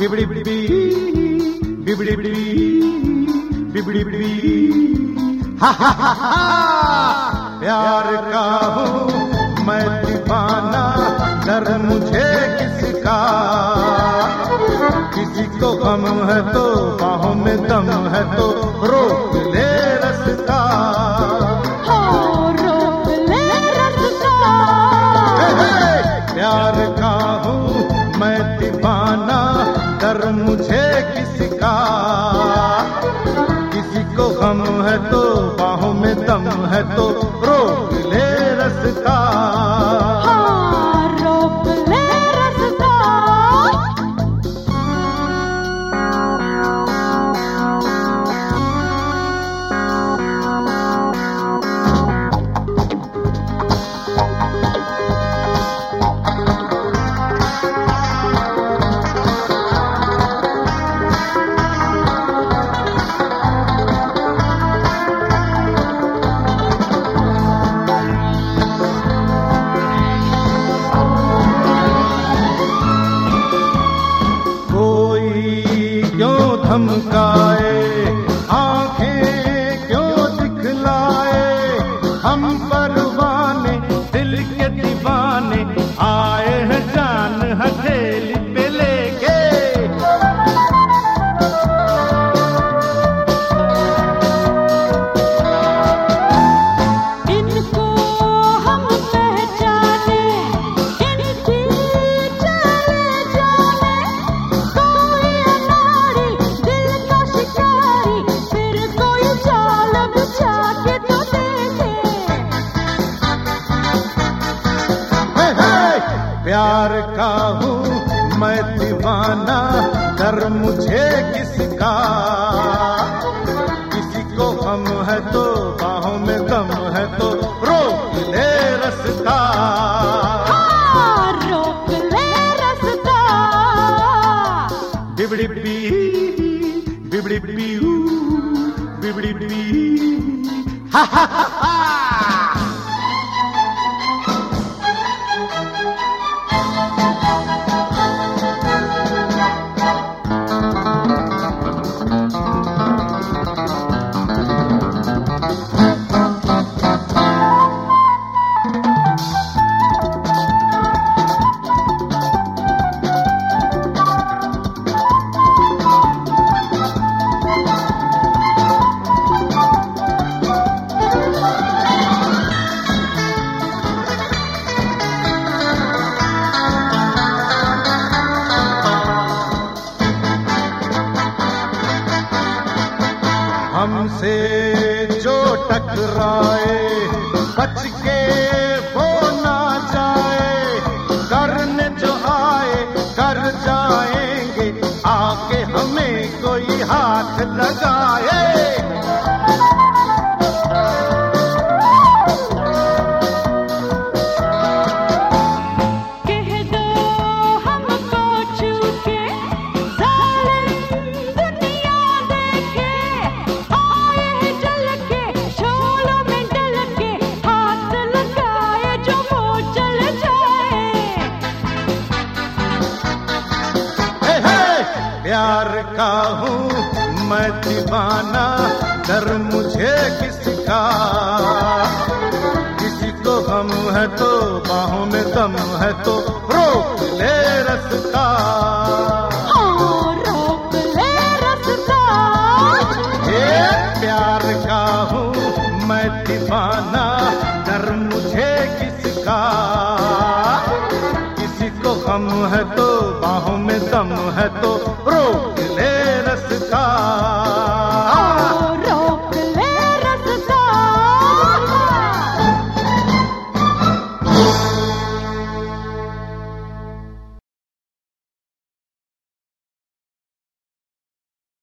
बिबड़ी बिबड़ी बिबड़ी बिबड़ी बिबड़ी हा हा हा हा। प्यार का हूँ मैं दीवाना, डर मुझे किसका। किसी को गम है तो बाहों में दम है तो रोक ले रास्ता, रोक ले रास्ता। प्यार का हूँ मैं दीवाना, डर मुझे किसका। किसी को गम है तो बाहों में दम है तो रोक ले रास्ता, रोक ले रास्ता। धमकाए आंखें क्यों दिखलाए, हम परवाने दिल के दीवाने आए हैं जान हथेली पे लेके। इनको हम पहचाने, इनकी चले जाने। कोई अनाड़ी दिल का शिकारी, फिर कोई चाल बिछा के तो देखे। प्यार का हूँ मैं दीवाना, डर मुझे किसका। किसी को गम है तो बाहों में दम है तो रोक ले रास्ता, रोक ले रास्ता। बिबड़ी बिबड़ी बिबड़ी बिबड़ी हा हा हा हा। हमसे जो टकराए बच के वो ना जाए, करने जो आए कर जाएंगे, आके हमें कोई हाथ लगाए। कह दो हमको छूके, जालिम दुनिया देखे। आए जल के शोलों में डल के, हाथ लगाए जो वो चल जाए। प्यार का हूँ मैं दीवाना, डर मुझे किसका। किसी को गम है तो बाहों में दम है तो रोक ले रास्ता, रोक ले रास्ता। प्यार का हूँ मैं दीवाना, डर मुझे किसका। किसी को गम है तो बाहों में दम है तो रोक